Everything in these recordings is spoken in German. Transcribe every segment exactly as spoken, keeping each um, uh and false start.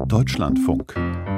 Deutschlandfunk.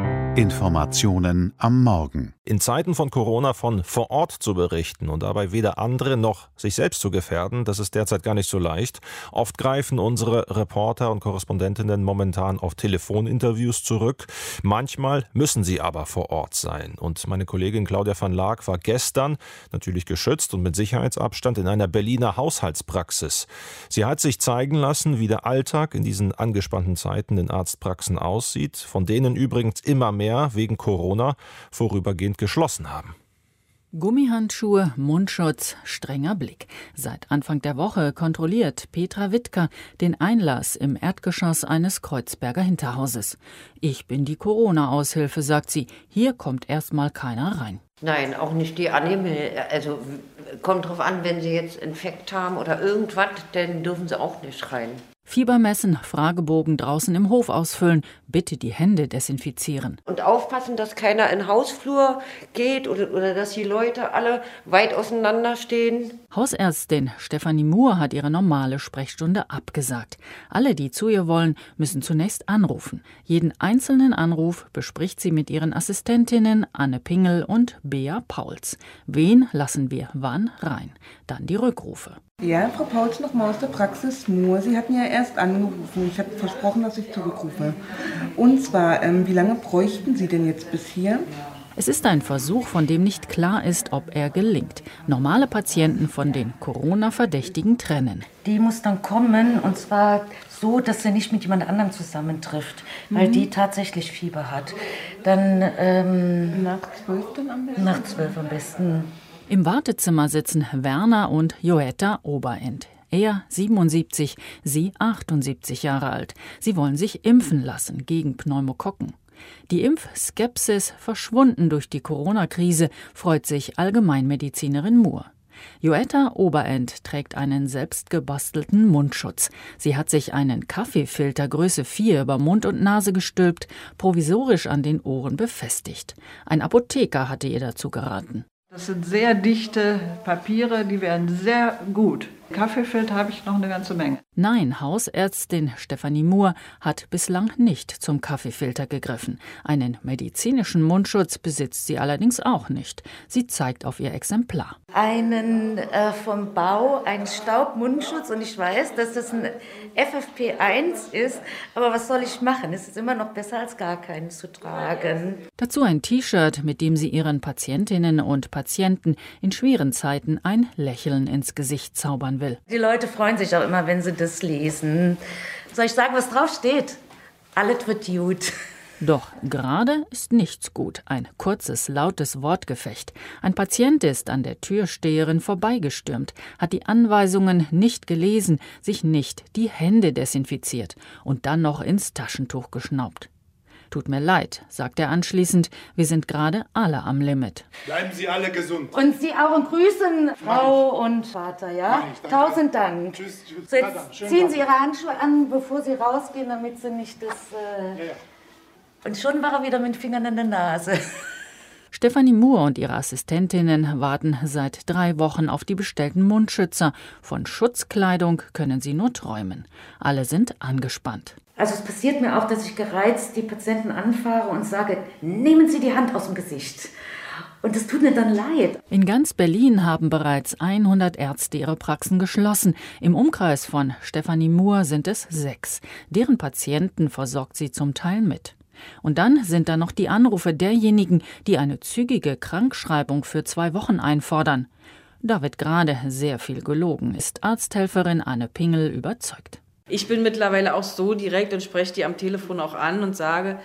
Informationen am Morgen. In Zeiten von Corona von vor Ort zu berichten und dabei weder andere noch sich selbst zu gefährden, das ist derzeit gar nicht so leicht. Oft greifen unsere Reporter und Korrespondentinnen momentan auf Telefoninterviews zurück. Manchmal müssen sie aber vor Ort sein. Und meine Kollegin Claudia van Laak war gestern, natürlich geschützt und mit Sicherheitsabstand, in einer Berliner Haushaltspraxis. Sie hat sich zeigen lassen, wie der Alltag in diesen angespannten Zeiten in Arztpraxen aussieht, von denen übrigens immer mehr wegen Corona vorübergehend geschlossen haben. Gummihandschuhe, Mundschutz, strenger Blick. Seit Anfang der Woche kontrolliert Petra Wittker den Einlass im Erdgeschoss eines Kreuzberger Hinterhauses. Ich bin die Corona-Aushilfe, sagt sie. Hier kommt erstmal keiner rein. Nein, auch nicht die Annehmen. Also kommt drauf an, wenn sie jetzt Infekt haben oder irgendwas, dann dürfen sie auch nicht rein. Fieber messen, Fragebogen draußen im Hof ausfüllen, bitte die Hände desinfizieren. Und aufpassen, dass keiner in den Hausflur geht oder, oder dass die Leute alle weit auseinander stehen. Hausärztin Stefanie Moore hat ihre normale Sprechstunde abgesagt. Alle, die zu ihr wollen, müssen zunächst anrufen. Jeden einzelnen Anruf bespricht sie mit ihren Assistentinnen Anne Pingel und Bea Pauls. Wen lassen wir wann rein? Dann die Rückrufe. Ja, Frau Pauls, nochmal aus der Praxis Moore. Sie hatten ja erst angerufen. Ich habe versprochen, dass ich zurückrufe. Und zwar, ähm, wie lange bräuchten Sie denn jetzt bis hier? Es ist ein Versuch, von dem nicht klar ist, ob er gelingt. Normale Patienten von den Corona-Verdächtigen trennen. Die muss dann kommen, und zwar so, dass sie nicht mit jemand anderem zusammentrifft, mhm. weil die tatsächlich Fieber hat. Dann ähm, nach zwölf dann am besten? Nach zwölf am besten. Im Wartezimmer sitzen Werner und Joetta Oberend. Er siebenundsiebzig, sie achtundsiebzig Jahre alt. Sie wollen sich impfen lassen gegen Pneumokokken. Die Impfskepsis verschwunden durch die Corona-Krise, freut sich Allgemeinmedizinerin Moore. Joetta Oberend trägt einen selbstgebastelten Mundschutz. Sie hat sich einen Kaffeefilter Größe vier über Mund und Nase gestülpt, provisorisch an den Ohren befestigt. Ein Apotheker hatte ihr dazu geraten. Das sind sehr dichte Papiere, die werden sehr gut. Kaffeefilter habe ich noch eine ganze Menge. Nein, Hausärztin Stefanie Moore hat bislang nicht zum Kaffeefilter gegriffen. Einen medizinischen Mundschutz besitzt sie allerdings auch nicht. Sie zeigt auf ihr Exemplar. Einen äh, vom Bau, einen Staubmundschutz, und ich weiß, dass das ein F F P eins ist, aber was soll ich machen? Es ist immer noch besser, als gar keinen zu tragen. Dazu ein T-Shirt, mit dem sie ihren Patientinnen und Patienten in schweren Zeiten ein Lächeln ins Gesicht zaubern will. Die Leute freuen sich auch immer, wenn sie das lesen. Soll ich sagen, was drauf steht? Alles wird gut. Doch gerade ist nichts gut. Ein kurzes, lautes Wortgefecht. Ein Patient ist an der Türsteherin vorbeigestürmt, hat die Anweisungen nicht gelesen, sich nicht die Hände desinfiziert und dann noch ins Taschentuch geschnaubt. Tut mir leid, sagt er anschließend, wir sind gerade alle am Limit. Bleiben Sie alle gesund. Und Sie auch und grüßen Frau und Vater, ja? Ich, Tausend Dank. Tschüss, tschüss. So, jetzt ziehen Sie Ihre Handschuhe an, bevor Sie rausgehen, damit Sie nicht das... Äh ja, ja. Und schon war er wieder mit den Fingern in der Nase. Stefanie Moore und ihre Assistentinnen warten seit drei Wochen auf die bestellten Mundschützer. Von Schutzkleidung können sie nur träumen. Alle sind angespannt. Also es passiert mir auch, dass ich gereizt die Patienten anfahre und sage, nehmen Sie die Hand aus dem Gesicht. Und es tut mir dann leid. In ganz Berlin haben bereits hundert Ärzte ihre Praxen geschlossen. Im Umkreis von Stefanie Moore sind es sechs. Deren Patienten versorgt sie zum Teil mit. Und dann sind da noch die Anrufe derjenigen, die eine zügige Krankschreibung für zwei Wochen einfordern. Da wird gerade sehr viel gelogen, ist Arzthelferin Anne Pingel überzeugt. Ich bin mittlerweile auch so direkt und spreche die am Telefon auch an und sage,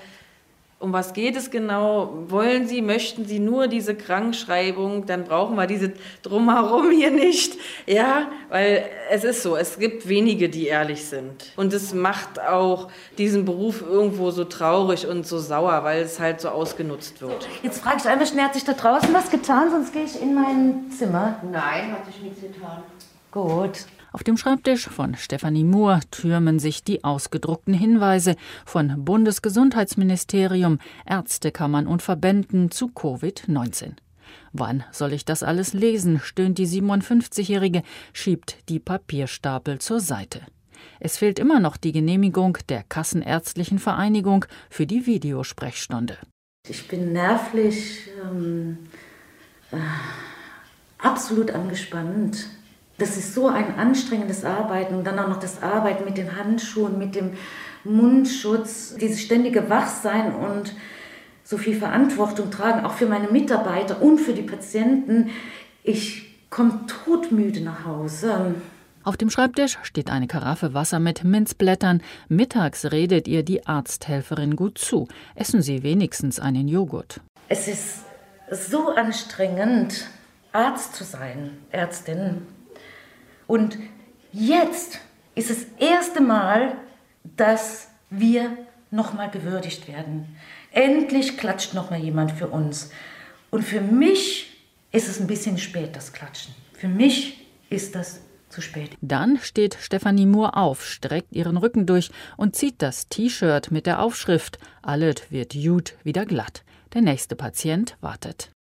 um was geht es genau? Wollen Sie, möchten Sie nur diese Krankschreibung? Dann brauchen wir diese Drumherum hier nicht. Ja, weil es ist so, es gibt wenige, die ehrlich sind. Und es macht auch diesen Beruf irgendwo so traurig und so sauer, weil es halt so ausgenutzt wird. Jetzt frage ich einmal schnell, hat sich da draußen was getan? Sonst gehe ich in mein Zimmer. Nein, hat sich nichts getan. Gut. Auf dem Schreibtisch von Stefanie Moore türmen sich die ausgedruckten Hinweise von Bundesgesundheitsministerium, Ärztekammern und Verbänden zu Covid neunzehn. Wann soll ich das alles lesen, stöhnt die siebenundfünfzigjährige, schiebt die Papierstapel zur Seite. Es fehlt immer noch die Genehmigung der Kassenärztlichen Vereinigung für die Videosprechstunde. Ich bin nervlich ähm, äh, absolut angespannt. Das ist so ein anstrengendes Arbeiten und dann auch noch das Arbeiten mit den Handschuhen, mit dem Mundschutz, dieses ständige Wachsein und so viel Verantwortung tragen, auch für meine Mitarbeiter und für die Patienten. Ich komme todmüde nach Hause. Auf dem Schreibtisch steht eine Karaffe Wasser mit Minzblättern. Mittags redet ihr die Arzthelferin gut zu. Essen Sie wenigstens einen Joghurt. Es ist so anstrengend, Arzt zu sein, Ärztin. Und jetzt ist das erste Mal, dass wir nochmal gewürdigt werden. Endlich klatscht nochmal jemand für uns. Und für mich ist es ein bisschen spät, das Klatschen. Für mich ist das zu spät. Dann steht Stefanie Mohr auf, streckt ihren Rücken durch und zieht das T-Shirt mit der Aufschrift "Alles wird gut" wieder glatt. Der nächste Patient wartet.